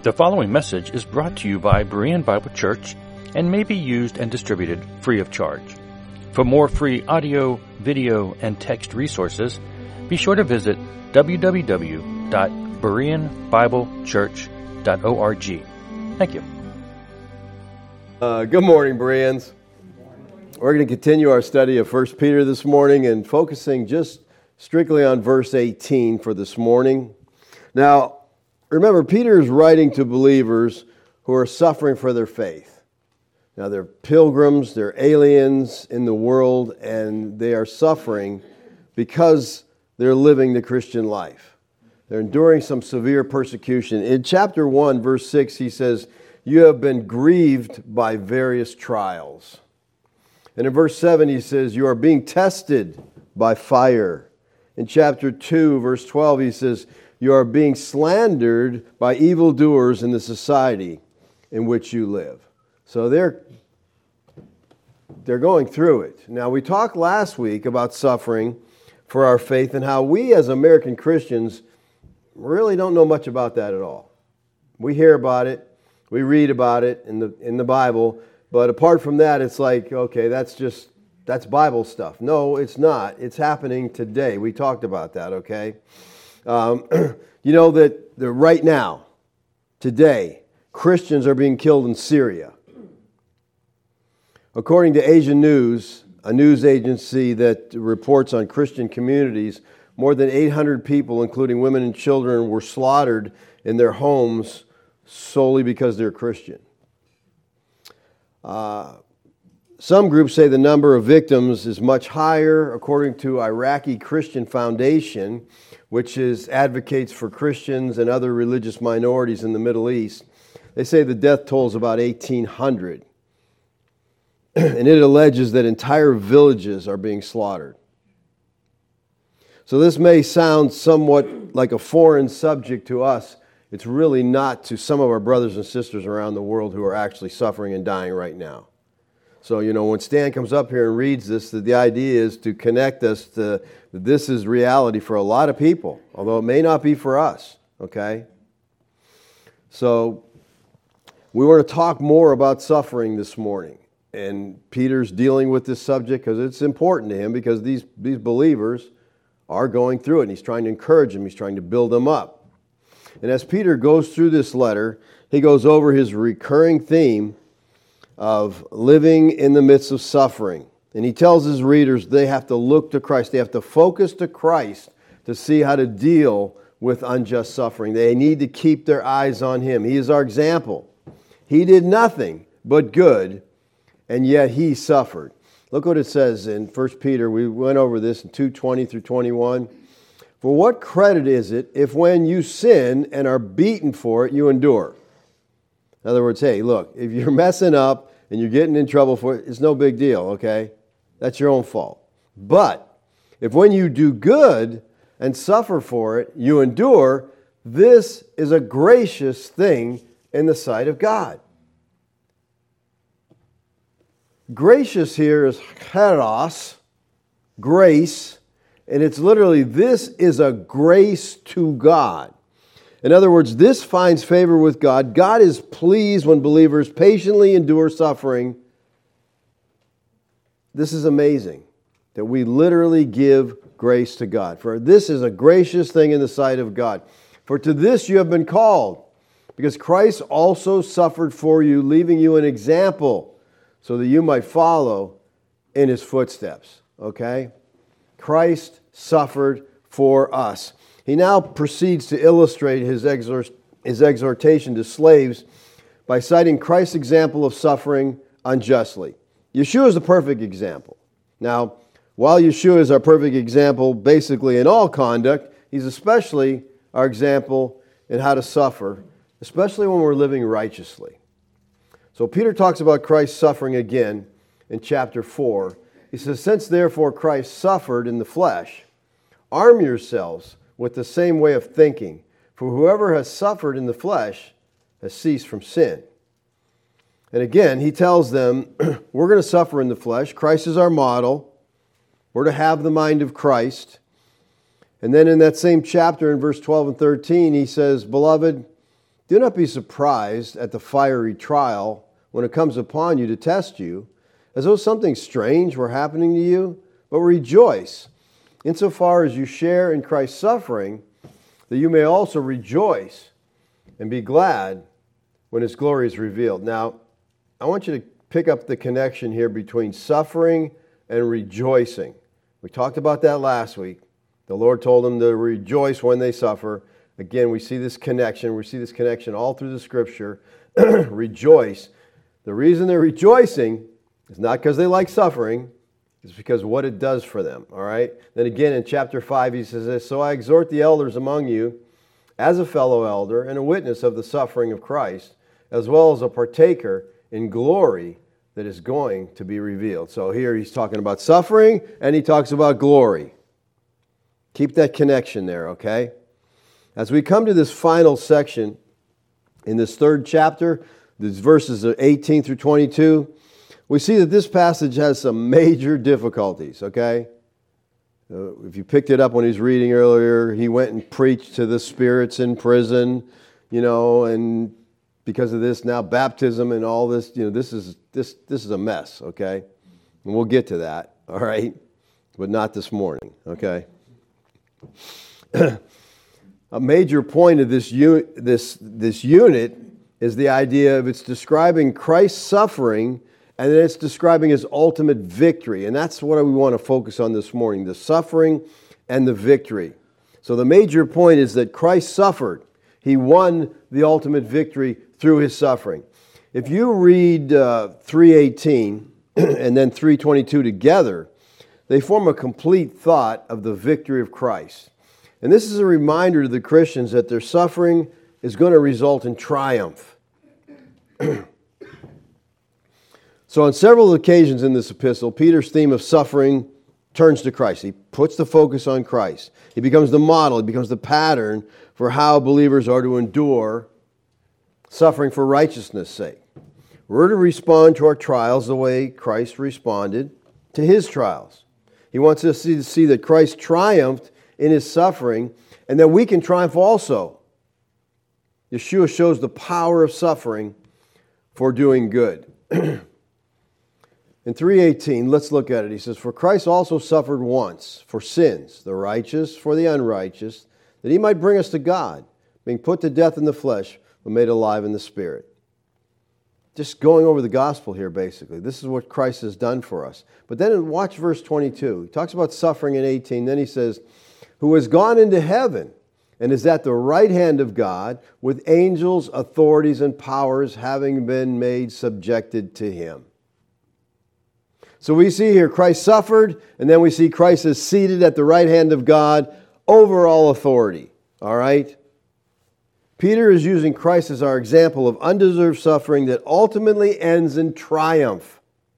The following message is brought to you by Berean Bible Church and may be used and distributed free of charge. For more free audio, video, and text resources, be sure to visit www.bereanbiblechurch.org. Thank you. Good morning, Bereans. We're going to continue our study of 1 Peter this morning and focusing just strictly on verse 18 for this morning. Now, remember, Peter is writing to believers who are suffering for their faith. Now, they're pilgrims, they're aliens in the world, and they are suffering because they're living the Christian life. They're enduring some severe persecution. In chapter 1, verse 6, he says, "You have been grieved by various trials." And in verse 7, he says, "You are being tested by fire." In chapter 2, verse 12, he says, "You are being slandered by evildoers in the society in which you live." So they're going through it. Now, we talked last week about suffering for our faith and how we as American Christians really don't know much about that at all. We hear about it, we read about it in the Bible, but apart from that, it's like, okay, that's Bible stuff. No, it's not. It's happening today. We talked about that, okay? You know that right now, today, Christians are being killed in Syria. According to Asian News, a news agency that reports on Christian communities, more than 800 people, including women and children, were slaughtered in their homes solely because they're Christian. Some groups say the number of victims is much higher. According to Iraqi Christian Foundation, which advocates for Christians and other religious minorities in the Middle East, they say the death toll is about 1,800. And it alleges that entire villages are being slaughtered. So this may sound somewhat like a foreign subject to us. It's really not to some of our brothers and sisters around the world who are actually suffering and dying right now. So, when Stan comes up here and reads this, the idea is to connect us to this is reality for a lot of people, although it may not be for us, okay? So, we want to talk more about suffering this morning. And Peter's dealing with this subject because it's important to him because these believers are going through it. And he's trying to encourage them. He's trying to build them up. And as Peter goes through this letter, he goes over his recurring theme of living in the midst of suffering. And he tells his readers they have to look to Christ. They have to focus to Christ to see how to deal with unjust suffering. They need to keep their eyes on Him. He is our example. He did nothing but good, and yet He suffered. Look what it says in 1 Peter. We went over this in 2:20 through 21. "For what credit is it if when you sin and are beaten for it, you endure?" In other words, hey, look, if you're messing up and you're getting in trouble for it, it's no big deal, okay? That's your own fault. But if when you do good and suffer for it, you endure, this is a gracious thing in the sight of God. Gracious here is charos, grace, and it's literally, this is a grace to God. In other words, this finds favor with God. God is pleased when believers patiently endure suffering. This is amazing that we literally give grace to God. For this is a gracious thing in the sight of God. For to this you have been called, because Christ also suffered for you, leaving you an example, so that you might follow in His footsteps. Okay? Christ suffered for us. He now proceeds to illustrate his exhortation to slaves by citing Christ's example of suffering unjustly. Yeshua is the perfect example. Now, while Yeshua is our perfect example basically in all conduct, He's especially our example in how to suffer, especially when we're living righteously. So Peter talks about Christ's suffering again in chapter 4. He says, "Since therefore Christ suffered in the flesh, arm yourselves with the same way of thinking. For whoever has suffered in the flesh has ceased from sin." And again, he tells them, we're going to suffer in the flesh. Christ is our model. We're to have the mind of Christ. And then in that same chapter, in verse 12 and 13, he says, "Beloved, Do not be surprised at the fiery trial when it comes upon you to test you, as though something strange were happening to you, but rejoice, insofar as you share in Christ's suffering, that you may also rejoice and be glad when His glory is revealed. Now, I want you to pick up the connection here between suffering and rejoicing. We talked about that last week. The Lord told them to rejoice when they suffer. Again, we see this connection. We see this connection all through the Scripture. Rejoice. The reason they're rejoicing is not because they like suffering. It's because of what it does for them. All right? Then again in chapter 5, he says this, "So I exhort the elders among you, as a fellow elder and a witness of the suffering of Christ, as well as a partaker in glory that is going to be revealed." So here he's talking about suffering and he talks about glory. Keep that connection there, okay? As we come to this final section in this third chapter, these verses 18 through 22, we see that this passage has some major difficulties, okay? If you picked it up when he was reading earlier, he went and preached to the spirits in prison, and because of this, now baptism and all this, this is a mess, okay? And we'll get to that, all right? But not this morning, okay? A major point of this unit is the idea of it's describing Christ's suffering and then it's describing His ultimate victory. And that's what we want to focus on this morning, the suffering and the victory. So the major point is that Christ suffered. He won the ultimate victory through His suffering. If you read 3:18 and then 3:22 together, they form a complete thought of the victory of Christ. And this is a reminder to the Christians that their suffering is going to result in triumph. So on several occasions in this epistle, Peter's theme of suffering turns to Christ. He puts the focus on Christ. He becomes the model. He becomes the pattern for how believers are to endure suffering for righteousness' sake. We're to respond to our trials the way Christ responded to His trials. He wants us to see that Christ triumphed in His suffering and that we can triumph also. Yeshua shows the power of suffering for doing good. In 3:18, let's look at it. He says, "For Christ also suffered once for sins, the righteous for the unrighteous, that He might bring us to God, being put to death in the flesh, but made alive in the Spirit." Just going over the gospel here, basically. This is what Christ has done for us. But then watch verse 22. He talks about suffering in 18. Then he says, "Who has gone into heaven and is at the right hand of God, with angels, authorities, and powers having been made subjected to Him." So we see here Christ suffered, and then we see Christ is seated at the right hand of God over all authority. All right? Peter is using Christ as our example of undeserved suffering that ultimately ends in triumph.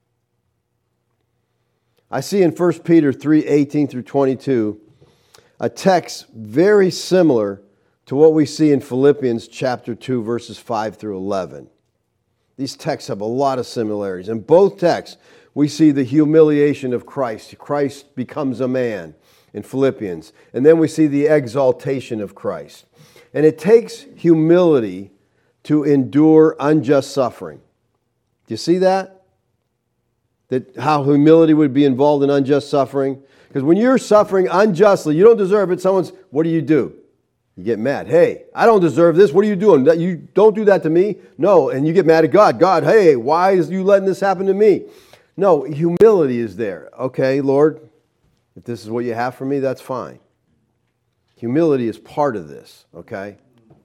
I see in 1 Peter 3:18 through 22 a text very similar to what we see in Philippians chapter 2, verses 5 through 11. These texts have a lot of similarities. In both texts, we see the humiliation of Christ. Christ becomes a man in Philippians. And then we see the exaltation of Christ. And it takes humility to endure unjust suffering. Do you see that? That how humility would be involved in unjust suffering? Because when you're suffering unjustly, you don't deserve it. What do? You get mad. "Hey, I don't deserve this. What are you doing? You don't do that to me." No, and you get mad at God. "God, hey, why is you letting this happen to me?" No, humility is there. "Okay, Lord, if this is what you have for me, that's fine." Humility is part of this, okay?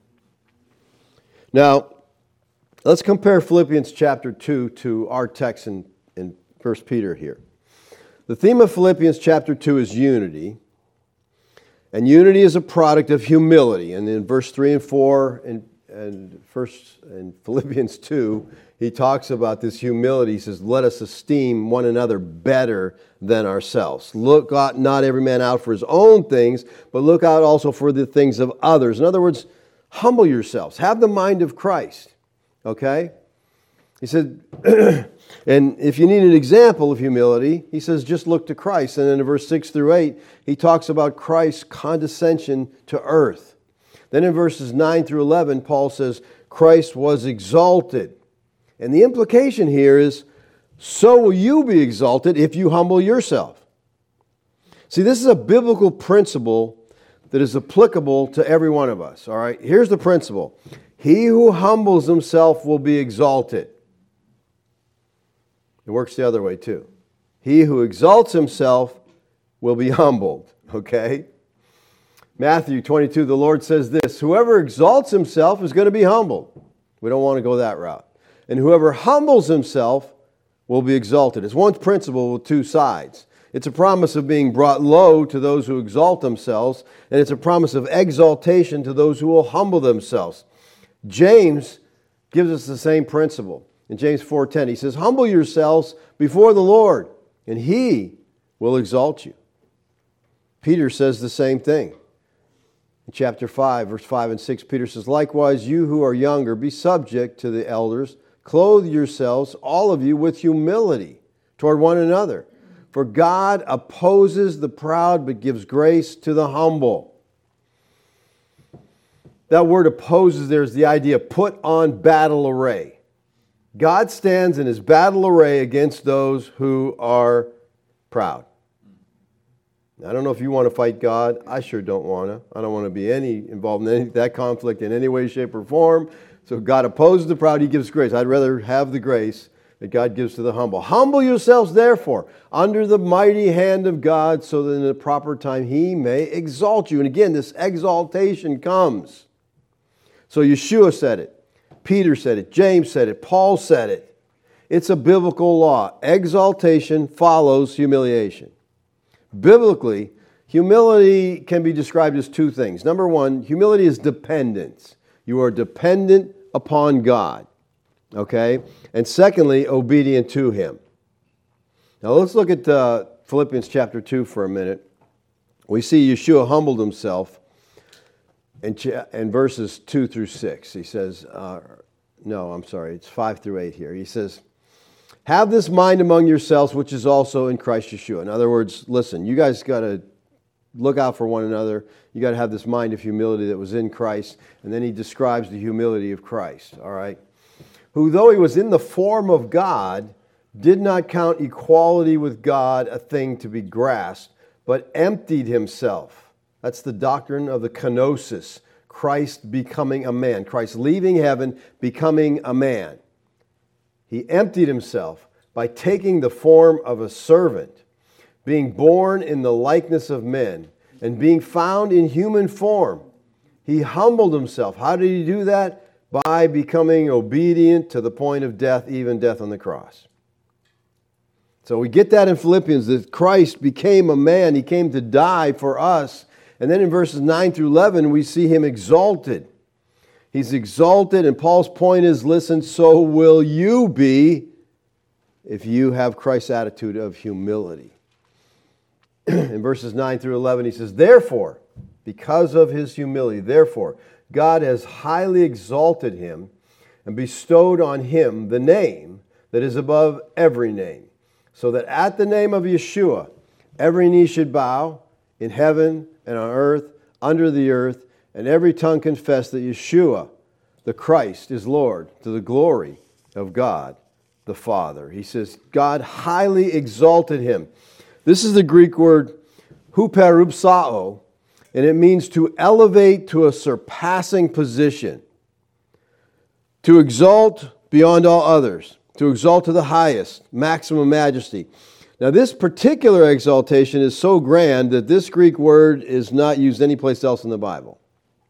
Now, let's compare Philippians chapter 2 to our text in 1 Peter here. The theme of Philippians chapter 2 is unity. And unity is a product of humility. And in verse 3 and 4 in Philippians 2, he talks about this humility. He says, "Let us esteem one another better than ourselves. Look not every man out for his own things, but look out also for the things of others." In other words, humble yourselves. Have the mind of Christ. Okay? He said, and if you need an example of humility, he says, just look to Christ. And then in verse 6 through 8, he talks about Christ's condescension to earth. Then in verses 9 through 11, Paul says, Christ was exalted. And the implication here is, so will you be exalted if you humble yourself. See, this is a biblical principle that is applicable to every one of us. All right, here's the principle. He who humbles himself will be exalted. It works the other way too. He who exalts himself will be humbled. Okay? Matthew 22, the Lord says this, whoever exalts himself is going to be humbled. We don't want to go that route. And whoever humbles himself will be exalted. It's one principle with two sides. It's a promise of being brought low to those who exalt themselves, and it's a promise of exaltation to those who will humble themselves. James gives us the same principle. In James 4:10, he says, humble yourselves before the Lord, and He will exalt you. Peter says the same thing. In chapter 5, verse 5 and 6, Peter says, likewise, you who are younger, be subject to the elders. Clothe yourselves, all of you, with humility toward one another. For God opposes the proud, but gives grace to the humble. That word opposes there is the idea of put on battle array. God stands in His battle array against those who are proud. I don't know if you want to fight God. I sure don't want to. I don't want to be involved in that conflict in any way, shape, or form. So God opposes the proud. He gives grace. I'd rather have the grace that God gives to the humble. Humble yourselves, therefore, under the mighty hand of God, so that in the proper time He may exalt you. And again, this exaltation comes. So Yeshua said it. Peter said it. James said it. Paul said it. It's a biblical law. Exaltation follows humiliation. Biblically, humility can be described as two things. Number one, humility is dependence. You are dependent upon God. Okay? And secondly, obedient to Him. Now let's look at Philippians chapter 2 for a minute. We see Yeshua humbled Himself in verses 2 through 6. He says, it's 5 through 8 here. He says, have this mind among yourselves, which is also in Christ Yeshua. In other words, listen, you guys got to look out for one another. You got to have this mind of humility that was in Christ. And then he describes the humility of Christ. All right? Who, though He was in the form of God, did not count equality with God a thing to be grasped, but emptied Himself. That's the doctrine of the kenosis, Christ becoming a man, Christ leaving heaven, becoming a man. He emptied Himself by taking the form of a servant, being born in the likeness of men, and being found in human form. He humbled Himself. How did He do that? By becoming obedient to the point of death, even death on the cross. So we get that in Philippians, that Christ became a man. He came to die for us. And then in verses 9 through 11, we see Him exalted. He's exalted, and Paul's point is, listen, so will you be if you have Christ's attitude of humility. In verses 9 through 11, he says, therefore, because of His humility, therefore, God has highly exalted Him and bestowed on Him the name that is above every name, so that at the name of Yeshua, every knee should bow in heaven and on earth, under the earth, and every tongue confess that Yeshua, the Christ, is Lord, to the glory of God the Father. He says, God highly exalted Him. This is the Greek word huperupsao, and it means to elevate to a surpassing position, to exalt beyond all others, to exalt to the highest, maximum majesty. Now, this particular exaltation is so grand that this Greek word is not used anyplace else in the Bible.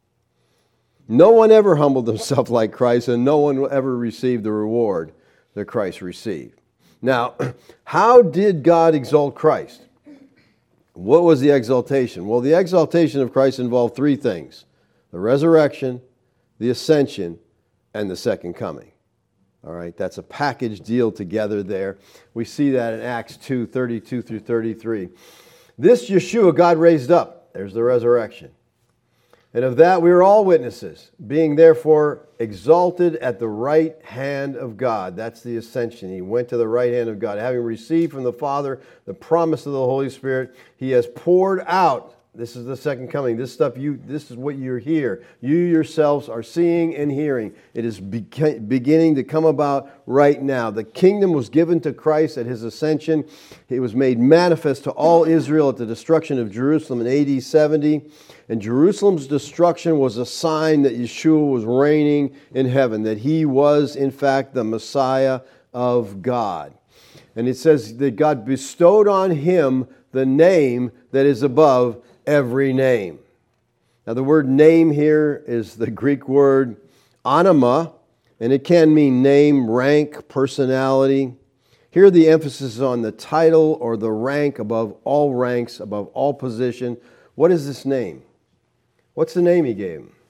No one ever humbled himself like Christ, and no one ever received the reward that Christ received. Now, how did God exalt Christ? What was the exaltation? Well, the exaltation of Christ involved three things: the resurrection, the ascension, and the second coming. All right, that's a package deal together there. We see that in Acts 2, 32 through 33. This Yeshua God raised up. There's the resurrection. And of that we are all witnesses, being therefore exalted at the right hand of God. That's the ascension. He went to the right hand of God. Having received from the Father the promise of the Holy Spirit, He has poured out This is the second coming. This is what you're here. You yourselves are seeing and hearing. It is beginning to come about right now. The kingdom was given to Christ at his ascension. It was made manifest to all Israel at the destruction of Jerusalem in AD 70. And Jerusalem's destruction was a sign that Yeshua was reigning in heaven, that he was, in fact, the Messiah of God. And it says that God bestowed on him the name that is above every name. Now the word name here is the Greek word onoma, and it can mean name, rank, personality. Here the emphasis is on the title or the rank above all ranks, above all position. What is this name? What's the name he gave him?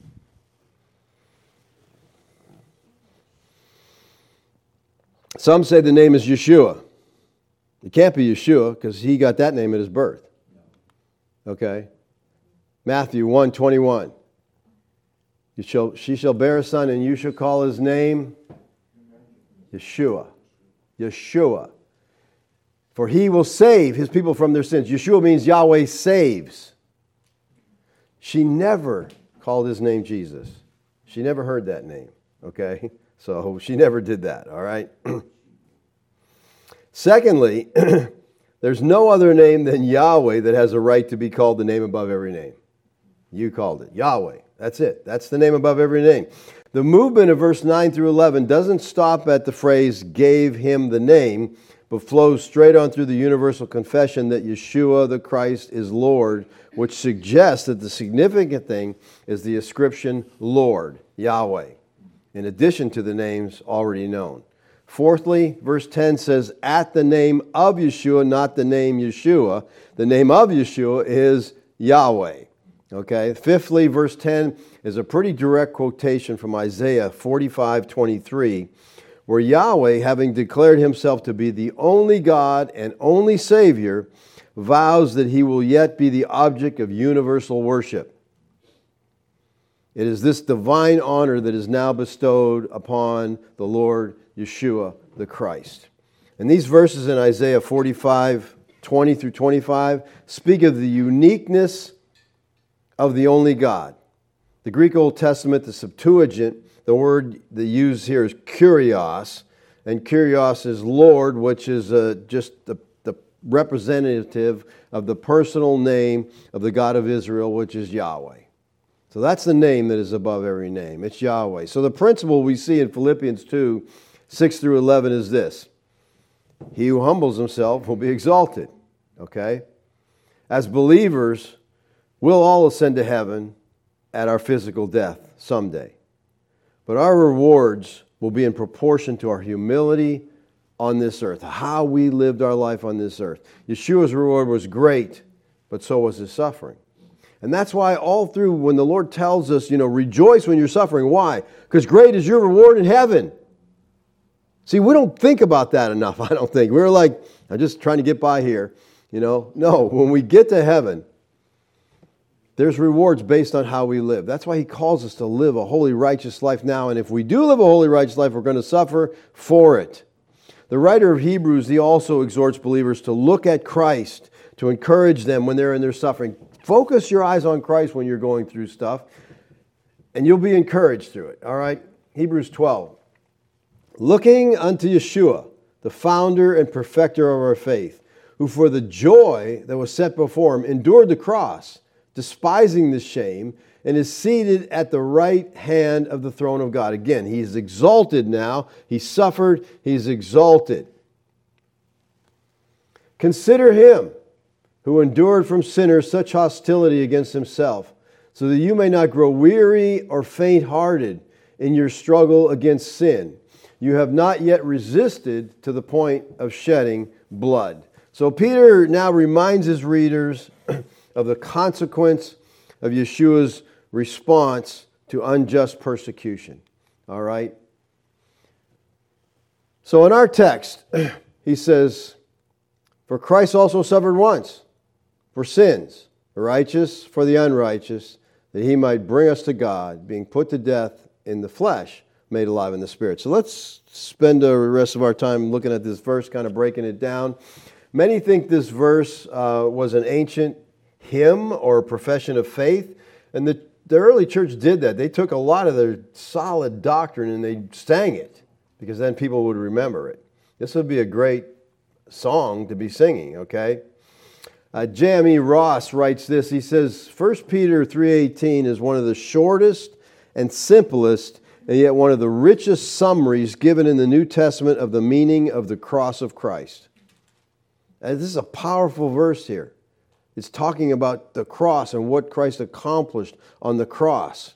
Some say the name is Yeshua. It can't be Yeshua because he got that name at his birth. Okay? Matthew 1:21. She shall bear a son, and you shall call his name Yeshua. Yeshua. For he will save his people from their sins. Yeshua means Yahweh saves. She never called his name Jesus. She never heard that name. Okay? So she never did that. All right? Secondly, there's no other name than Yahweh that has a right to be called the name above every name. You called it. Yahweh. That's it. That's the name above every name. The movement of verse 9 through 11 doesn't stop at the phrase, gave him the name, but flows straight on through the universal confession that Yeshua the Christ is Lord, which suggests that the significant thing is the ascription Lord, Yahweh, in addition to the names already known. Fourthly, verse 10 says, at the name of Yeshua, not the name Yeshua. The name of Yeshua is Yahweh. Okay. Fifthly, verse 10 is a pretty direct quotation from Isaiah 45:23, where Yahweh, having declared himself to be the only God and only Savior, vows that he will yet be the object of universal worship. It is this divine honor that is now bestowed upon the Lord Yeshua the Christ. And these verses in Isaiah 45:20 through 25 speak of the uniqueness of the only God. The Greek Old Testament, the Septuagint, the word they use here is kurios, and kurios is Lord, which is just the representative of the personal name of the God of Israel, which is Yahweh. So that's the name that is above every name. It's Yahweh. So the principle we see in Philippians 2:6 through 11 is this. He who humbles himself will be exalted. Okay? As believers, we'll all ascend to heaven at our physical death someday. But our rewards will be in proportion to our humility on this earth, how we lived our life on this earth. Yeshua's reward was great, but so was his suffering. And that's why all through when the Lord tells us, rejoice when you're suffering. Why? Because great is your reward in heaven. See, we don't think about that enough, I don't think. We're like, I'm just trying to get by here. No, when we get to heaven, there's rewards based on how we live. That's why he calls us to live a holy, righteous life now. And if we do live a holy, righteous life, we're going to suffer for it. The writer of Hebrews, he also exhorts believers to look at Christ, to encourage them when they're in their suffering. Focus your eyes on Christ when you're going through stuff, and you'll be encouraged through it. All right? Hebrews 12. Looking unto Yeshua, the founder and perfecter of our faith, who for the joy that was set before him endured the cross, despising the shame, and is seated at the right hand of the throne of God. Again, he's exalted now. He suffered. He's exalted. Consider him who endured from sinners such hostility against himself, so that you may not grow weary or faint-hearted in your struggle against sin. You have not yet resisted to the point of shedding blood. So Peter now reminds his readers of the consequence of Yeshua's response to unjust persecution. All right? So in our text, he says, for Christ also suffered once for sins, the righteous for the unrighteous, that he might bring us to God, being put to death in the flesh, made alive in the spirit. So let's spend the rest of our time looking at this verse, kind of breaking it down. Many think this verse was an ancient hymn or a profession of faith. And the early church did that. They took a lot of their solid doctrine and they sang it, because then people would remember it. This would be a great song to be singing, okay? J.M.E. Ross writes this. He says, 1 Peter 3:18 is one of the shortest and simplest and yet one of the richest summaries given in the New Testament of the meaning of the cross of Christ. And this is a powerful verse here. It's talking about the cross and what Christ accomplished on the cross.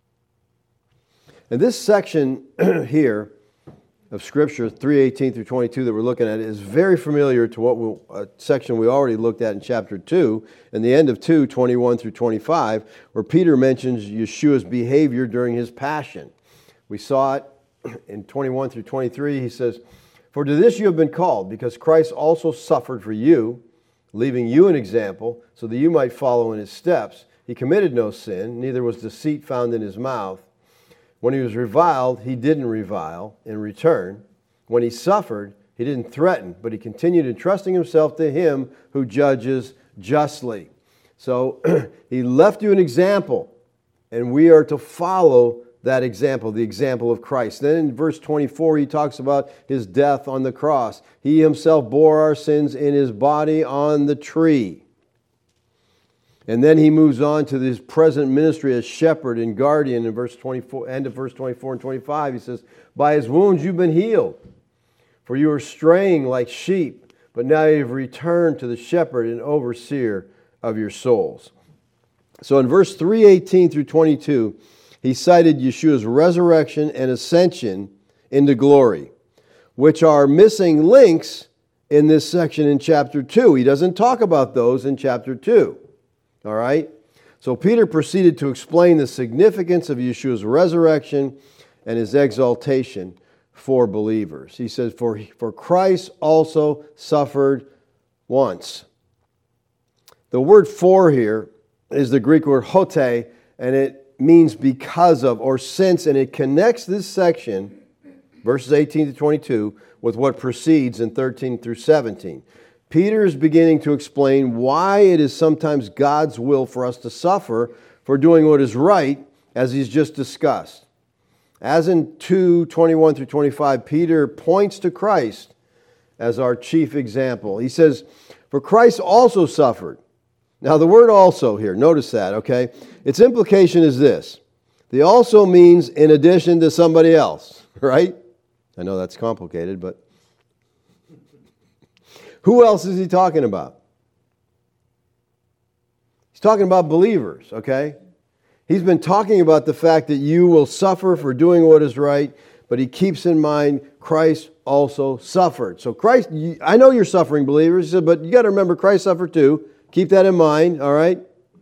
And this section here of Scripture, 3:18 through 22 that we're looking at, is very familiar to what a section we already looked at in chapter 2, and the end of 2, 21 through 25, where Peter mentions Yeshua's behavior during his passion. We saw it in 21 through 23. He says, "For to this you have been called, because Christ also suffered for you, leaving you an example, so that you might follow in his steps. He committed no sin, neither was deceit found in his mouth. When he was reviled, he didn't revile in return. When he suffered, he didn't threaten, but he continued entrusting himself to him who judges justly." So he left you an example, and we are to follow that example, the example of Christ. Then in verse 24, he talks about his death on the cross. He himself bore our sins in his body on the tree. And then he moves on to his present ministry as shepherd and guardian in verse 24, end of verse 24 and 25. He says, "By his wounds you've been healed, for you were straying like sheep, but now you've returned to the shepherd and overseer of your souls." So in verse 3:18 through 22, he cited Yeshua's resurrection and ascension into glory, which are missing links in this section in chapter 2. He doesn't talk about those in chapter 2. All right? So Peter proceeded to explain the significance of Yeshua's resurrection and his exaltation for believers. He says, for Christ also suffered once. The word "for" here is the Greek word "hote," and it means because of or since, and it connects this section, verses 18 to 22, with what precedes in 13 through 17. Peter is beginning to explain why it is sometimes God's will for us to suffer for doing what is right, as he's just discussed. As in 2:21 through 25, Peter points to Christ as our chief example. He says, "For Christ also suffered." Now the word "also" here, notice that, okay? Its implication is this. The "also" means in addition to somebody else, right? I know that's complicated, but who else is he talking about? He's talking about believers, okay? He's been talking about the fact that you will suffer for doing what is right, but he keeps in mind Christ also suffered. So Christ, I know you're suffering, believers, he said, but you got to remember Christ suffered too. Keep that in mind, all right?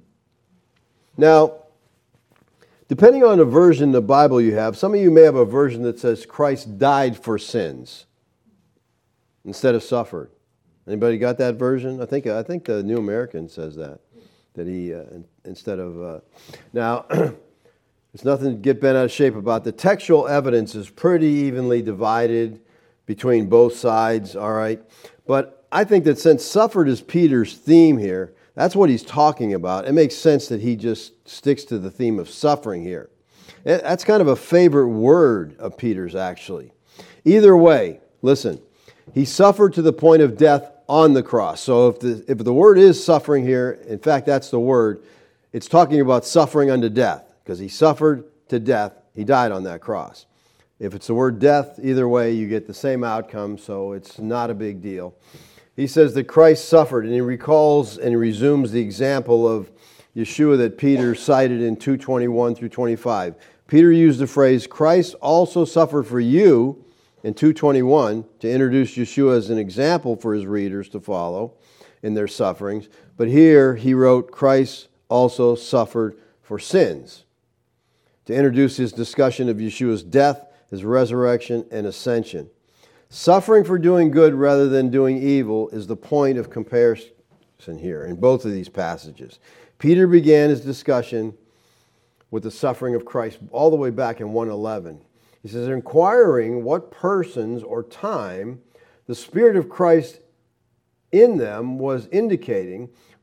Now, depending on the version of the Bible you have, some of you may have a version that says Christ died for sins instead of suffered. Anybody got that version? I think the New American says that he instead of now. There's nothing to get bent out of shape about. The textual evidence is pretty evenly divided between both sides. All right, but I think that since suffered is Peter's theme here, that's what he's talking about. It makes sense that he just sticks to the theme of suffering here. That's kind of a favorite word of Peter's, actually. Either way, listen, he suffered to the point of death on the cross. So if the word is suffering here, in fact, that's the word, it's talking about suffering unto death, because he suffered to death. He died on that cross. If it's the word death, either way, you get the same outcome, so it's not a big deal. He says that Christ suffered, and he recalls and he resumes the example of Yeshua that Peter cited in 2:21 through 25. Peter used the phrase, "Christ also suffered for you," in 2:21 to introduce Yeshua as an example for his readers to follow in their sufferings. But here he wrote, "Christ also suffered for sins," to introduce his discussion of Yeshua's death, his resurrection, and ascension. Suffering for doing good rather than doing evil is the point of comparison here in both of these passages. Peter began his discussion with the suffering of Christ all the way back in 1:11. He says, inquiring what persons or time the Spirit of Christ in them was indicating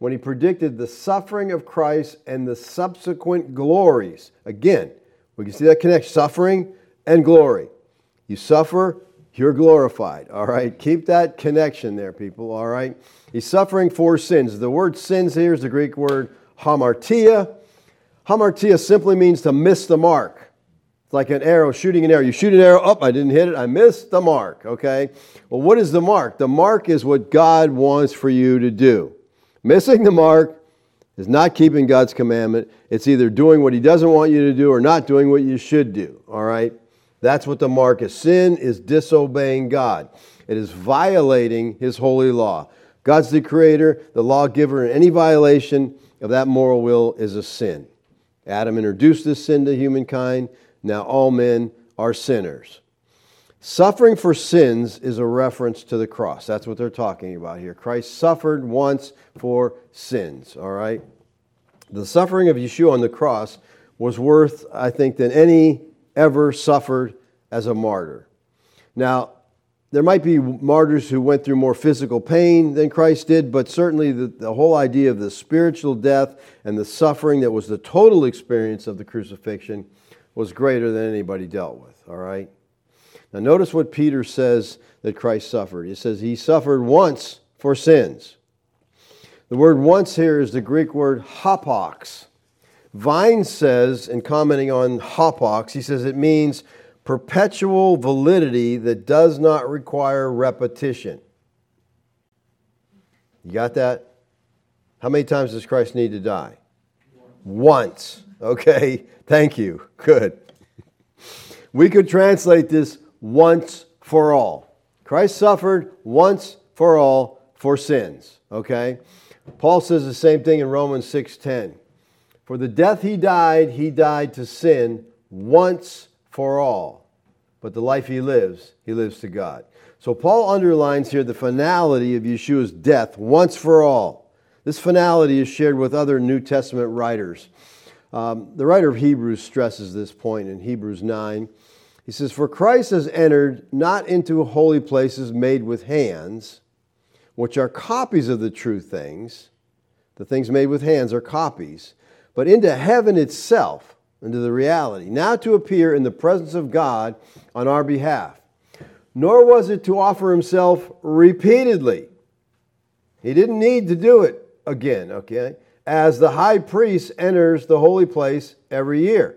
when he predicted the suffering of Christ and the subsequent glories. Again, we can see that connection, suffering and glory. You suffer, you're glorified, all right? Keep that connection there, people, all right? He's suffering for sins. The word sins here is the Greek word hamartia. Hamartia simply means to miss the mark. It's like an arrow, shooting an arrow. You shoot an arrow, I didn't hit it, I missed the mark, okay? Well, what is the mark? The mark is what God wants for you to do. Missing the mark is not keeping God's commandment. It's either doing what He doesn't want you to do or not doing what you should do, all right? That's what the mark is. Sin is disobeying God. It is violating His holy law. God's the creator, the lawgiver, and any violation of that moral will is a sin. Adam introduced this sin to humankind. Now all men are sinners. Suffering for sins is a reference to the cross. That's what they're talking about here. Christ suffered once for sins, all right? The suffering of Yeshua on the cross was worth, I think, than any ever suffered as a martyr. Now, there might be martyrs who went through more physical pain than Christ did, but certainly the whole idea of the spiritual death and the suffering that was the total experience of the crucifixion was greater than anybody dealt with, all right? Now notice what Peter says that Christ suffered. He says He suffered once for sins. The word once here is the Greek word hapax. Vine says, in commenting on hapax, he says it means perpetual validity that does not require repetition. You got that? How many times does Christ need to die? Once. Okay, thank you. Good. We could translate this once for all. Christ suffered once for all for sins. Okay? Paul says the same thing in Romans 6:10. For the death He died to sin once for all. But the life He lives to God. So Paul underlines here the finality of Yeshua's death once for all. This finality is shared with other New Testament writers. The writer of Hebrews stresses this point in Hebrews 9. He says, for Christ has entered not into holy places made with hands, which are copies of the true things. The things made with hands are copies. But into heaven itself, into the reality, now to appear in the presence of God on our behalf. Nor was it to offer Himself repeatedly. He didn't need to do it again, okay? As the high priest enters the holy place every year.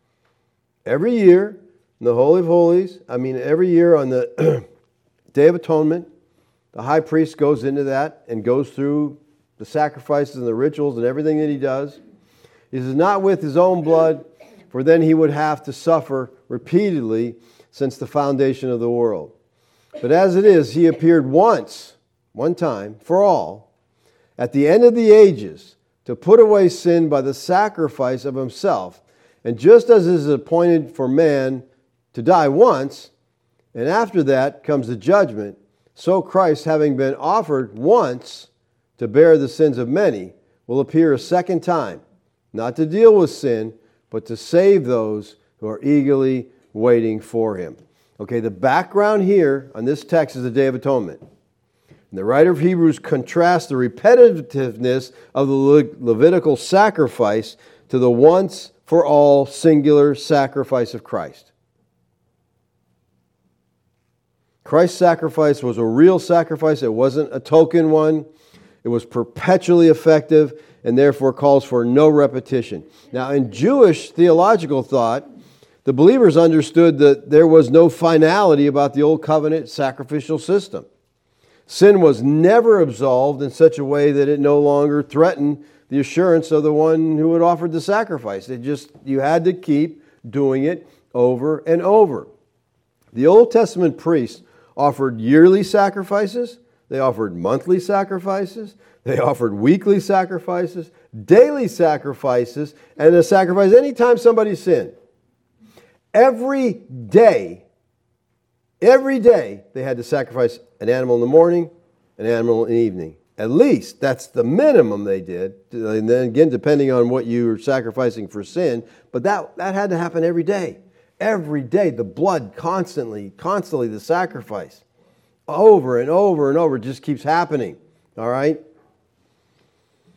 Every year, in the Holy of Holies, every year on the Day of Atonement, the high priest goes into that and goes through the sacrifices and the rituals and everything that he does. He says, not with his own blood, for then he would have to suffer repeatedly since the foundation of the world. But as it is, he appeared once, one time, for all, at the end of the ages, to put away sin by the sacrifice of himself. And just as it is appointed for man to die once, and after that comes the judgment, so Christ, having been offered once to bear the sins of many, will appear a second time, not to deal with sin, but to save those who are eagerly waiting for Him. Okay, the background here on this text is the Day of Atonement. And the writer of Hebrews contrasts the repetitiveness of the Levitical sacrifice to the once-for-all singular sacrifice of Christ. Christ's sacrifice was a real sacrifice. It wasn't a token one. It was perpetually effective and therefore calls for no repetition. Now, in Jewish theological thought, the believers understood that there was no finality about the Old Covenant sacrificial system. Sin was never absolved in such a way that it no longer threatened the assurance of the one who had offered the sacrifice. You had to keep doing it over and over. The Old Testament priests offered yearly sacrifices, they offered monthly sacrifices, they offered weekly sacrifices, daily sacrifices, and a sacrifice anytime somebody sinned. Every day, they had to sacrifice an animal in the morning, an animal in the evening. At least, that's the minimum they did. And then again, depending on what you were sacrificing for sin, but that had to happen every day. Every day, the blood constantly the sacrifice. Over and over and over, it just keeps happening. All right?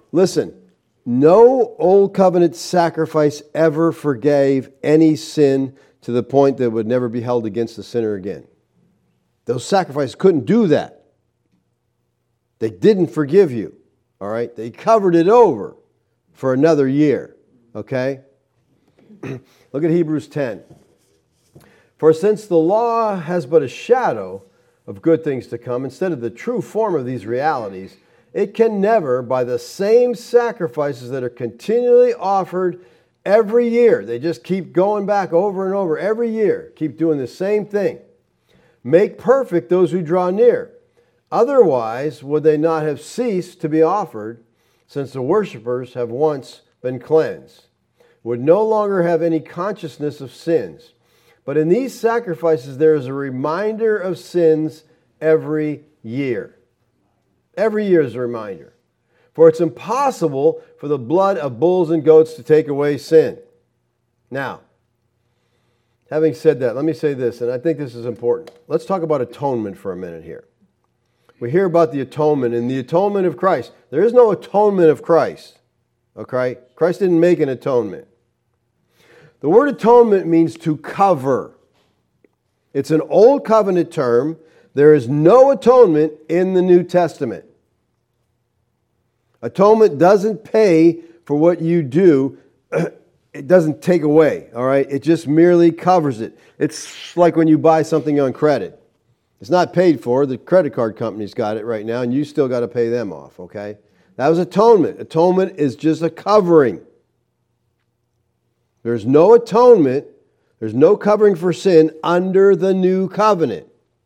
Listen, no old covenant sacrifice ever forgave any sin to the point that it would never be held against the sinner again. Those sacrifices couldn't do that. They didn't forgive you, all right? They covered it over for another year, okay? Look at Hebrews 10. For since the law has but a shadow of good things to come, instead of the true form of these realities, it can never, by the same sacrifices that are continually offered every year, they just keep going back over and over every year, keep doing the same thing, make perfect those who draw near. Otherwise, would they not have ceased to be offered, since the worshipers have once been cleansed, would no longer have any consciousness of sins. But in these sacrifices there is a reminder of sins every year. Every year is a reminder. For it's impossible for the blood of bulls and goats to take away sin. Now, having said that, let me say this, and I think this is important. Let's talk about atonement for a minute here. We hear about the atonement and the atonement of Christ. There is no atonement of Christ. Okay? Christ didn't make an atonement. The word atonement means to cover. It's an old covenant term. There is no atonement in the New Testament. Atonement doesn't pay for what you do. It doesn't take away, all right? It just merely covers it. It's like when you buy something on credit. It's not paid for. The credit card company's got it right now, and you still got to pay them off, okay? That was atonement. Atonement is just a covering. There's no atonement. There's no covering for sin under the new covenant.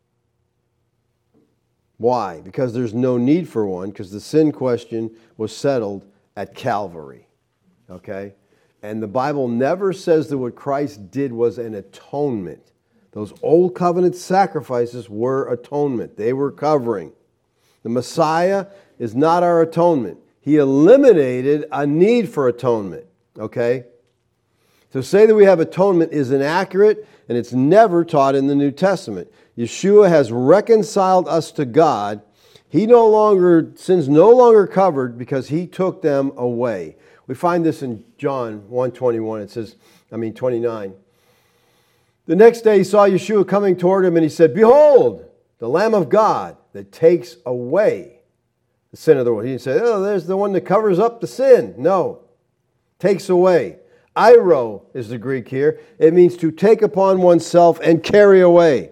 Why? Because there's no need for one, because the sin question was settled at Calvary. Okay? And the Bible never says that what Christ did was an atonement. Those old covenant sacrifices were atonement. They were covering. The Messiah is not our atonement. He eliminated a need for atonement. Okay? To say that we have atonement is inaccurate, and it's never taught in the New Testament. Yeshua has reconciled us to God. Sins no longer covered because He took them away. We find this in John 1:21. It says, 29. The next day he saw Yeshua coming toward him, and he said, "Behold, the Lamb of God that takes away the sin of the world." He didn't say, "Oh, there's the one that covers up the sin." No, takes away. Airo is the Greek here. It means to take upon oneself and carry away.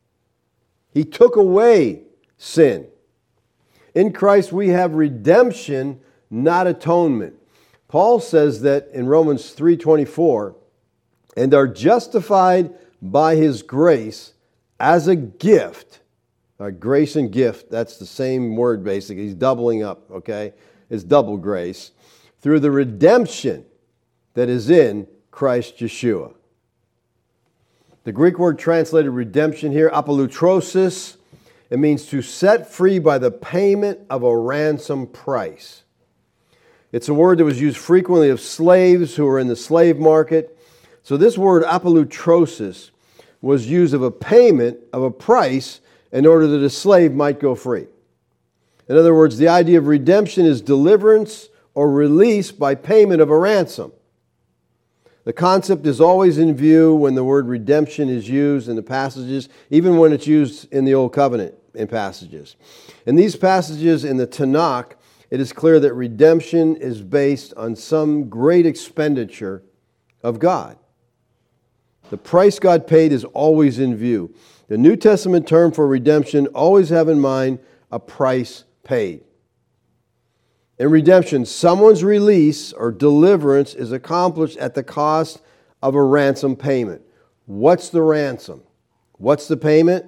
He took away sin. In Christ we have redemption, not atonement. Paul says that in Romans 3:24, and are justified by His grace as a gift. Grace and gift, that's the same word basically. He's doubling up, okay? It's double grace. Through the redemption that is in Christ Yeshua. The Greek word translated redemption here, apolutrosis, it means to set free by the payment of a ransom price. It's a word that was used frequently of slaves who were in the slave market. So this word apolutrosis was used of a payment of a price in order that a slave might go free. In other words, the idea of redemption is deliverance or release by payment of a ransom. The concept is always in view when the word redemption is used in the passages, even when it's used in the Old Covenant in passages. In these passages in the Tanakh, it is clear that redemption is based on some great expenditure of God. The price God paid is always in view. The New Testament term for redemption always have in mind a price paid. In redemption, someone's release or deliverance is accomplished at the cost of a ransom payment. What's the ransom? What's the payment?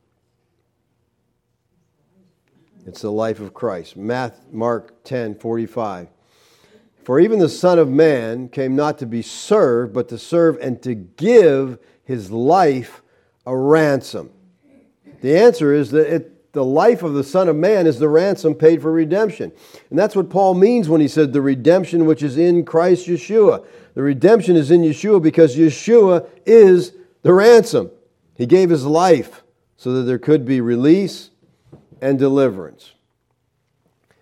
It's the life of Christ. Mark 10:45. For even the Son of Man came not to be served, but to serve and to give His life a ransom. The answer is that the life of the Son of Man is the ransom paid for redemption. And that's what Paul means when he said the redemption which is in Christ Yeshua. The redemption is in Yeshua because Yeshua is the ransom. He gave His life so that there could be release and deliverance.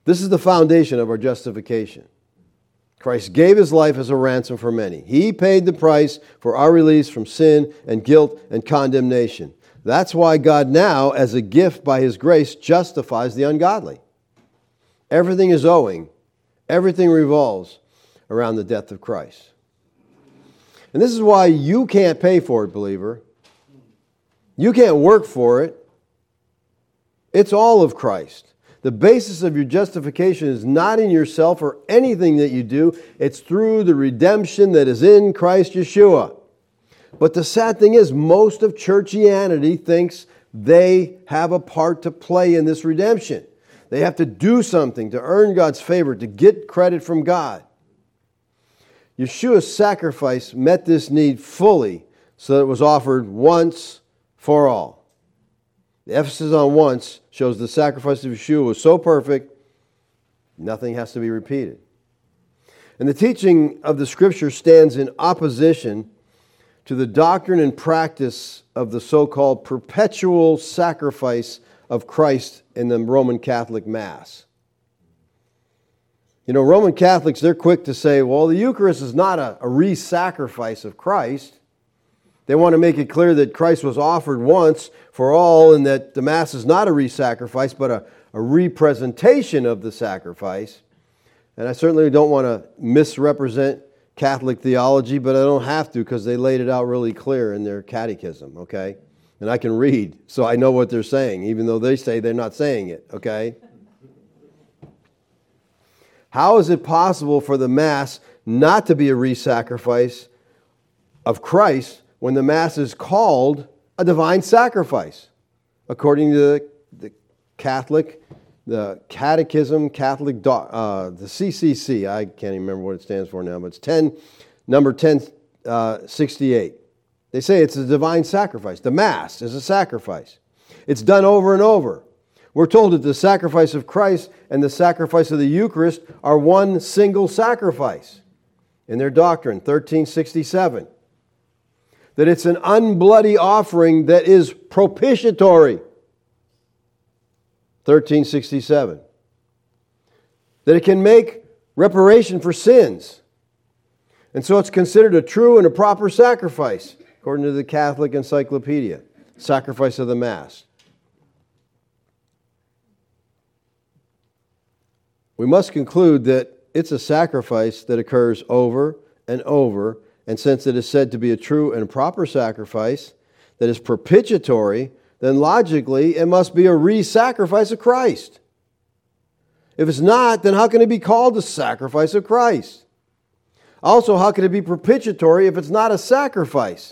This is the foundation of our justification. Christ gave his life as a ransom for many. He paid the price for our release from sin and guilt and condemnation. That's why God now, as a gift by his grace, justifies the ungodly. Everything is owing. Everything revolves around the death of Christ. And this is why you can't pay for it, believer. You can't work for it. It's all of Christ. The basis of your justification is not in yourself or anything that you do. It's through the redemption that is in Christ Yeshua. But the sad thing is, most of churchianity thinks they have a part to play in this redemption. They have to do something to earn God's favor, to get credit from God. Yeshua's sacrifice met this need fully, so that it was offered once for all. The emphasis on once shows the sacrifice of Yeshua was so perfect, nothing has to be repeated. And the teaching of the Scripture stands in opposition to the doctrine and practice of the so-called perpetual sacrifice of Christ in the Roman Catholic Mass. You know, Roman Catholics, they're quick to say, well, the Eucharist is not a re-sacrifice of Christ. They want to make it clear that Christ was offered once for all and that the Mass is not a re-sacrifice, but a representation of the sacrifice. And I certainly don't want to misrepresent Catholic theology, but I don't have to because they laid it out really clear in their catechism, okay? And I can read, so I know what they're saying, even though they say they're not saying it, okay? How is it possible for the Mass not to be a re-sacrifice of Christ when the Mass is called a divine sacrifice? According to the Catholic, the Catechism, the CCC, I can't even remember what it stands for now, but it's number 1068. They say it's a divine sacrifice. The Mass is a sacrifice. It's done over and over. We're told that the sacrifice of Christ and the sacrifice of the Eucharist are one single sacrifice in their doctrine, 1367. That it's an unbloody offering that is propitiatory, 1367. That it can make reparation for sins. And so it's considered a true and a proper sacrifice, according to the Catholic Encyclopedia, sacrifice of the Mass. We must conclude that it's a sacrifice that occurs over and over, and since it is said to be a true and proper sacrifice that is propitiatory, then logically it must be a re-sacrifice of Christ. If it's not, then how can it be called the sacrifice of Christ? Also, how can it be propitiatory if it's not a sacrifice?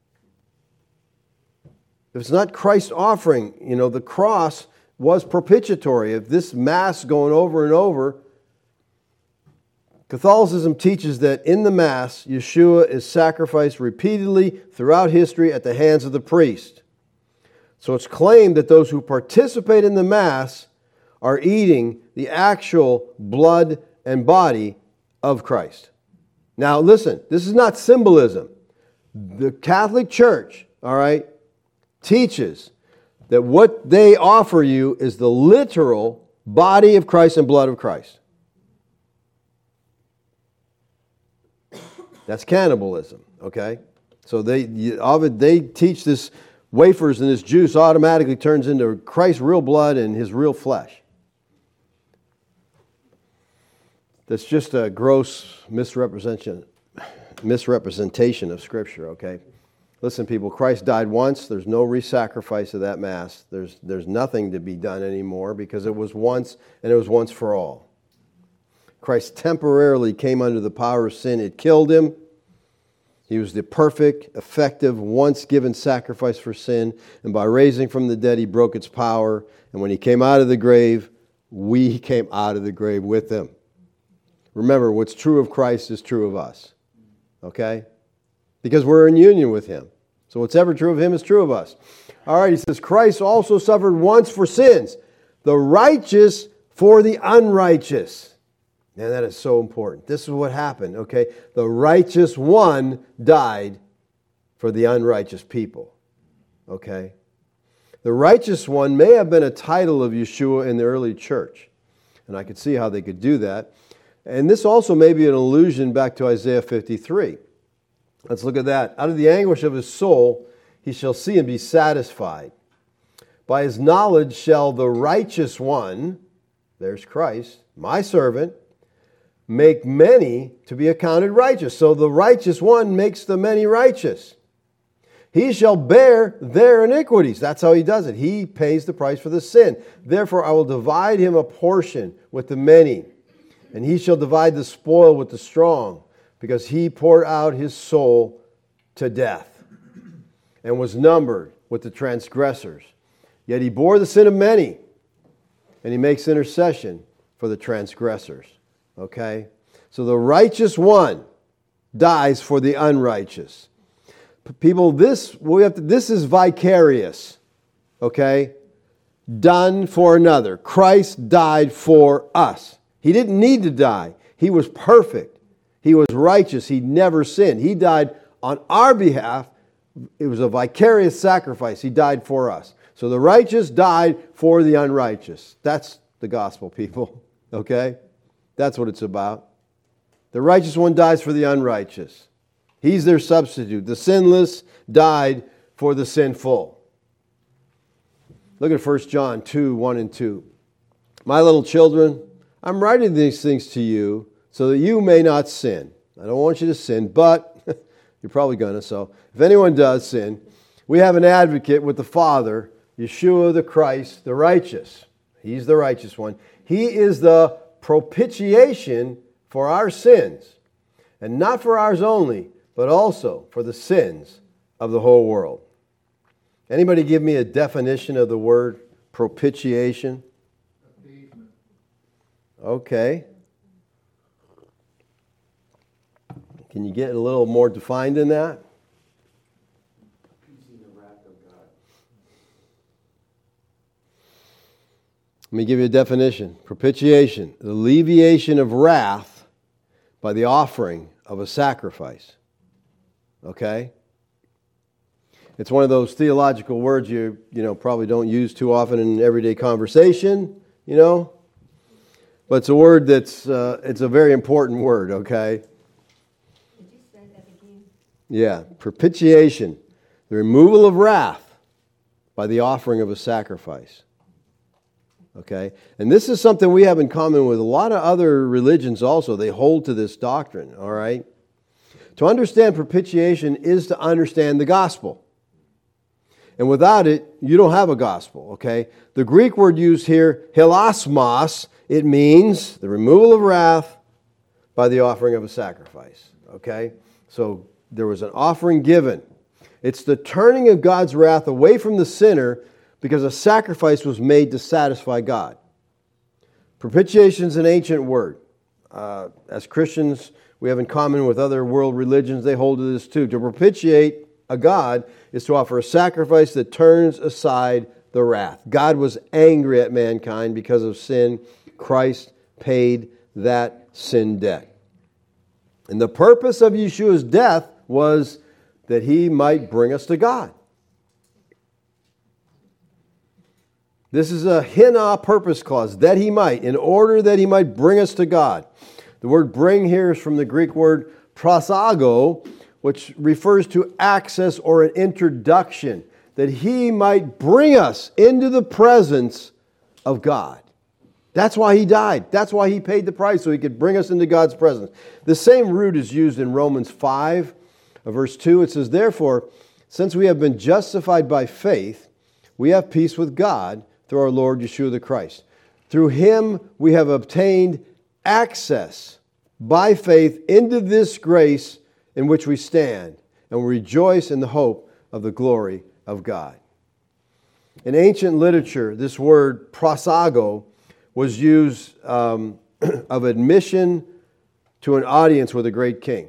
If it's not Christ's offering, the cross was propitiatory. If this Mass going over and over, Catholicism teaches that in the Mass, Yeshua is sacrificed repeatedly throughout history at the hands of the priest. So it's claimed that those who participate in the Mass are eating the actual blood and body of Christ. Now listen, this is not symbolism. The Catholic Church, teaches that what they offer you is the literal body of Christ and blood of Christ. That's cannibalism, okay? So they teach this wafers and this juice automatically turns into Christ's real blood and his real flesh. That's just a gross misrepresentation of Scripture, okay? Listen, people, Christ died once. There's no re-sacrifice of that Mass. There's nothing to be done anymore because it was once and it was once for all. Christ temporarily came under the power of sin. It killed him. He was the perfect, effective, once-given sacrifice for sin. And by raising from the dead, he broke its power. And when he came out of the grave, we came out of the grave with him. Remember, what's true of Christ is true of us. Okay? Because we're in union with him. So what's ever true of him is true of us. All right, he says, Christ also suffered once for sins, the righteous for the unrighteous. And that is so important. This is what happened, okay? The righteous one died for the unrighteous people, okay? The righteous one may have been a title of Yeshua in the early church. And I could see how they could do that. And this also may be an allusion back to Isaiah 53. Let's look at that. Out of the anguish of his soul, he shall see and be satisfied. By his knowledge shall the righteous one, there's Christ, my servant, make many to be accounted righteous. So the righteous one makes the many righteous. He shall bear their iniquities. That's how he does it. He pays the price for the sin. Therefore I will divide him a portion with the many, and he shall divide the spoil with the strong, because he poured out his soul to death and was numbered with the transgressors. Yet he bore the sin of many, and he makes intercession for the transgressors. Okay? So the righteous one dies for the unrighteous. People, this is vicarious. Okay? Done for another. Christ died for us. He didn't need to die. He was perfect. He was righteous. He never sinned. He died on our behalf. It was a vicarious sacrifice. He died for us. So the righteous died for the unrighteous. That's the gospel, people. Okay? That's what it's about. The righteous one dies for the unrighteous. He's their substitute. The sinless died for the sinful. Look at 1 John 2, 1 and 2. My little children, I'm writing these things to you so that you may not sin. I don't want you to sin, but you're probably going to. So if anyone does sin, we have an advocate with the Father, Yeshua the Christ, the righteous. He's the righteous one. He is the propitiation for our sins, and not for ours only, but also for the sins of the whole world. Anybody give me a definition of the word propitiation? Okay. Can you get a little more defined than that? Let me give you a definition. Propitiation, the alleviation of wrath by the offering of a sacrifice. Okay? It's one of those theological words you probably don't use too often in everyday conversation, But it's a word that's it's a very important word, okay? Could you say that again? Yeah, propitiation, the removal of wrath by the offering of a sacrifice. Okay? And this is something we have in common with a lot of other religions also. They hold to this doctrine, all right? To understand propitiation is to understand the gospel. And without it, you don't have a gospel, okay? The Greek word used here, hilasmos, it means the removal of wrath by the offering of a sacrifice, okay? So there was an offering given. It's the turning of God's wrath away from the sinner because a sacrifice was made to satisfy God. Propitiation is an ancient word. As Christians, we have in common with other world religions, they hold to this too. To propitiate a God is to offer a sacrifice that turns aside the wrath. God was angry at mankind because of sin. Christ paid that sin debt. And the purpose of Yeshua's death was that he might bring us to God. This is a hina purpose clause, that he might, in order that he might bring us to God. The word bring here is from the Greek word prosago, which refers to access or an introduction, that he might bring us into the presence of God. That's why he died. That's why he paid the price, so he could bring us into God's presence. The same root is used in Romans 5, verse 2. It says, therefore, since we have been justified by faith, we have peace with God through our Lord Yeshua the Christ. Through him we have obtained access by faith into this grace in which we stand, and we rejoice in the hope of the glory of God. In ancient literature, this word prosago was used of admission to an audience with a great king.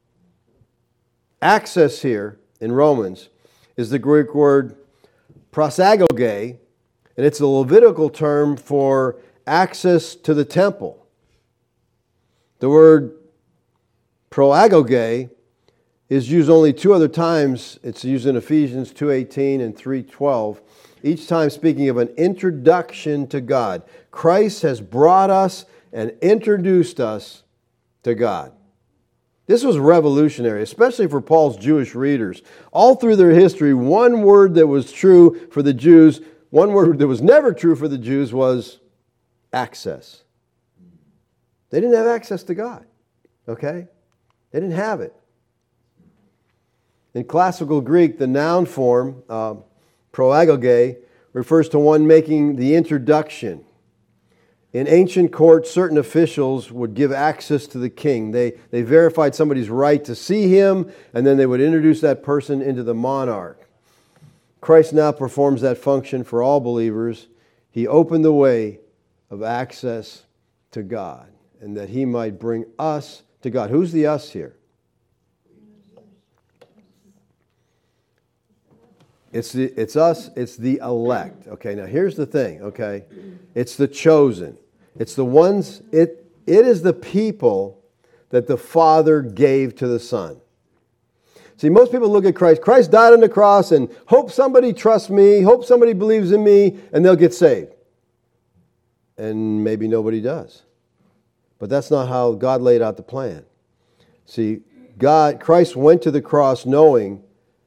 Access here in Romans is the Greek word prosagoge, and it's a Levitical term for access to the temple. The word proagoge is used only two other times. It's used in Ephesians 2:18 and 3:12. each time speaking of an introduction to God. Christ has brought us and introduced us to God. This was revolutionary, especially for Paul's Jewish readers. All through their history, one word that was true for the Jews, one word that was never true for the Jews was access. They didn't have access to God, okay? They didn't have it. In classical Greek, the noun form, proagoge, refers to one making the introduction. In ancient courts, certain officials would give access to the king. They verified somebody's right to see him, and then they would introduce that person into the monarch. Christ now performs that function for all believers. He opened the way of access to God, and that He might bring us to God. Who's the us here? It's us, it's the elect. Okay, now here's the thing, okay? It's the chosen. It's the ones, it is the people that the Father gave to the Son. See, most people look at Christ. Christ died on the cross and hope somebody trusts me, hope somebody believes in me, and they'll get saved. And maybe nobody does. But that's not how God laid out the plan. See, Christ went to the cross knowing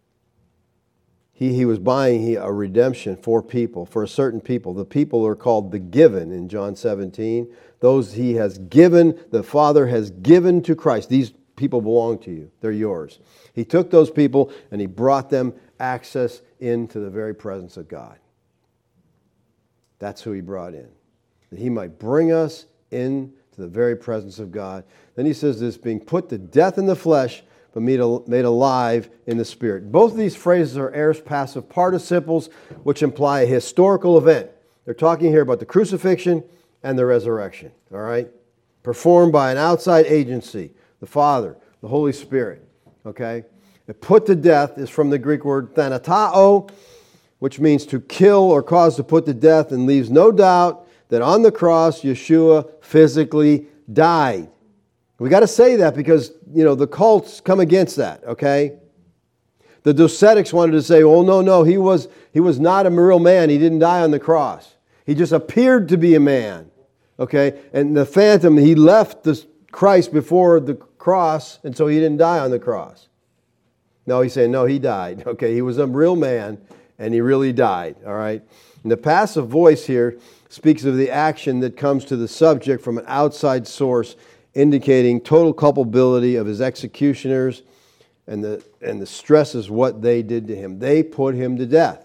He was buying a redemption for people, for a certain people. The people are called the given in John 17. Those He has given, the Father has given to Christ. These people belong to you. They're yours. He took those people and He brought them access into the very presence of God. That's who He brought in. That He might bring us into the very presence of God. Then He says this, being put to death in the flesh, but made alive in the Spirit. Both of these phrases are aorist passive participles, which imply a historical event. They're talking here about the crucifixion and the resurrection, all right? Performed by an outside agency, the Father, the Holy Spirit, okay? Put to death is from the Greek word thanatao, which means to kill or cause to put to death, and leaves no doubt that on the cross, Yeshua physically died. We got to say that because, the cults come against that, okay? The Docetics wanted to say, oh, no, he was not a real man. He didn't die on the cross. He just appeared to be a man, okay? And the phantom, he left the Christ before the cross, and so he didn't die on the cross. No, he's saying, no, he died, okay? He was a real man, and he really died, all right? And the passive voice here speaks of the action that comes to the subject from an outside source, indicating total culpability of his executioners and the stresses what they did to him. They put him to death.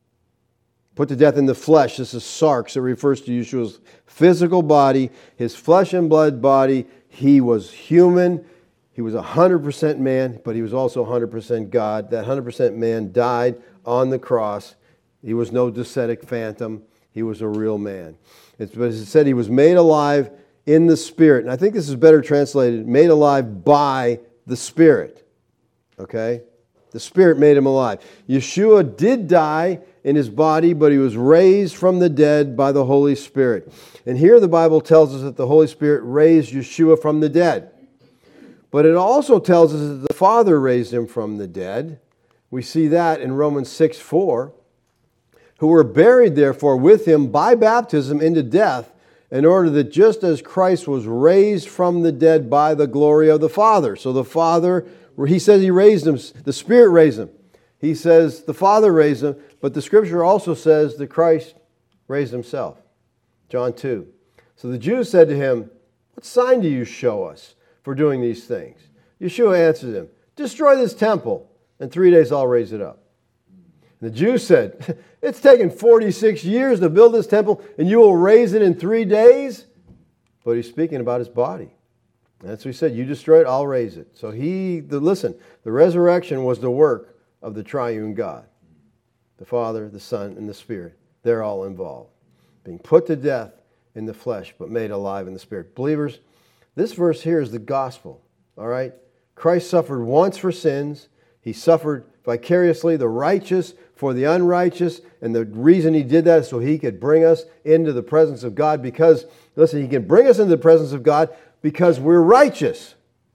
Put to death in the flesh. This is sarx. It refers to Yeshua's physical body, his flesh and blood body. He was human. He was 100% man, but he was also 100% God. That 100% man died on the cross. He was no Docetic phantom. He was a real man. But it said he was made alive in the Spirit. And I think this is better translated, made alive by the Spirit. Okay? The Spirit made him alive. Yeshua did die in his body, but he was raised from the dead by the Holy Spirit. And here the Bible tells us that the Holy Spirit raised Yeshua from the dead. But it also tells us that the Father raised him from the dead. We see that in Romans 6:4. Who were buried, therefore, with him by baptism into death, in order that just as Christ was raised from the dead by the glory of the Father. So the Father, he says he raised him, the Spirit raised him. He says the Father raised him, but the Scripture also says that Christ raised himself. John 2. So the Jews said to him, what sign do you show us for doing these things? Yeshua answered them, destroy this temple, and 3 days I'll raise it up. The Jews said, it's taken 46 years to build this temple, and you will raise it in 3 days? But he's speaking about his body. That's what he said, you destroy it, I'll raise it. So listen, the resurrection was the work of the triune God. The Father, the Son, and the Spirit. They're all involved. Being put to death in the flesh, but made alive in the Spirit. Believers, this verse here is the gospel. All right? Christ suffered once for sins. He suffered vicariously, the righteous for the unrighteous, and the reason he did that is so he could bring us into the presence of God because, listen, he can bring us into the presence of God because we're righteous.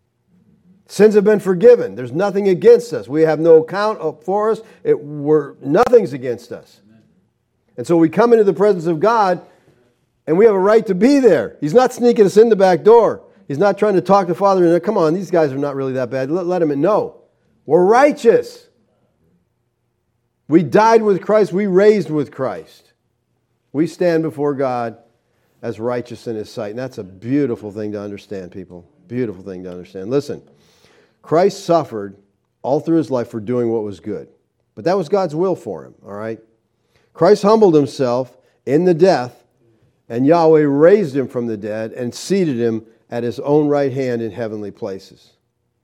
Sins have been forgiven. There's nothing against us. We have no account for us. Nothing's against us. And so we come into the presence of God, and we have a right to be there. He's not sneaking us in the back door. He's not trying to talk to Father and come on, these guys are not really that bad. Let him in. No. We're righteous. We died with Christ. We raised with Christ. We stand before God as righteous in His sight. And that's a beautiful thing to understand, people. Beautiful thing to understand. Listen, Christ suffered all through His life for doing what was good. But that was God's will for Him, all right? Christ humbled Himself in the death, and Yahweh raised Him from the dead and seated Him at His own right hand in heavenly places.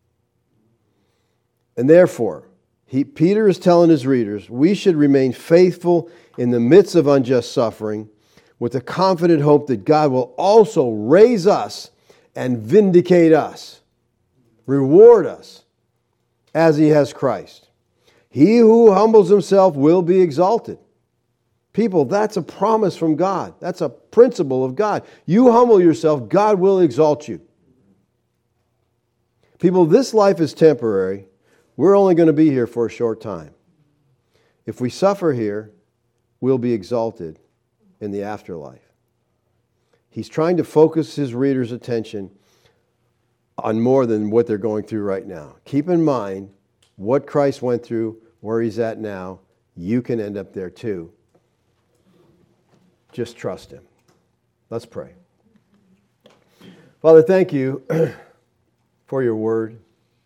And therefore, Peter is telling his readers, we should remain faithful in the midst of unjust suffering with the confident hope that God will also raise us and vindicate us, reward us, as He has Christ. He who humbles himself will be exalted. People, that's a promise from God. That's a principle of God. You humble yourself, God will exalt you. People, this life is temporary. We're only going to be here for a short time. If we suffer here, we'll be exalted in the afterlife. He's trying to focus his readers' attention on more than what they're going through right now. Keep in mind what Christ went through, where He's at now. You can end up there too. Just trust Him. Let's pray. Father, thank You for Your word.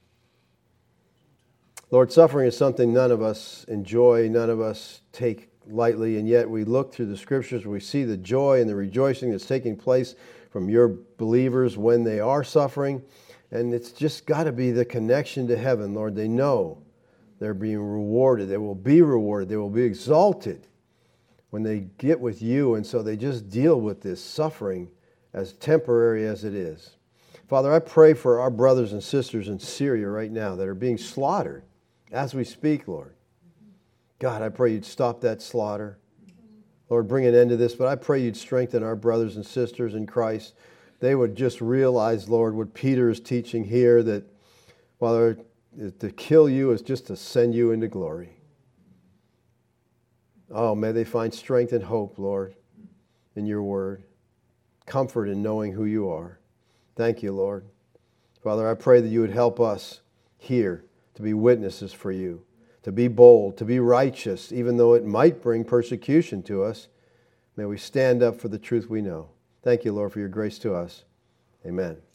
Lord, suffering is something none of us enjoy, none of us take lightly, and yet we look through the Scriptures, we see the joy and the rejoicing that's taking place from Your believers when they are suffering, and it's just got to be the connection to heaven, Lord. They know they're being rewarded. They will be rewarded. They will be exalted when they get with You, and so they just deal with this suffering as temporary as it is. Father, I pray for our brothers and sisters in Syria right now that are being slaughtered as we speak, Lord. God, I pray You'd stop that slaughter. Lord, bring an end to this, but I pray You'd strengthen our brothers and sisters in Christ. They would just realize, Lord, what Peter is teaching here, that, Father, to kill You is just to send You into glory. Oh, may they find strength and hope, Lord, in Your word. Comfort in knowing who You are. Thank You, Lord. Father, I pray that You would help us here to be witnesses for You, to be bold, to be righteous, even though it might bring persecution to us. May we stand up for the truth we know. Thank You, Lord, for Your grace to us. Amen.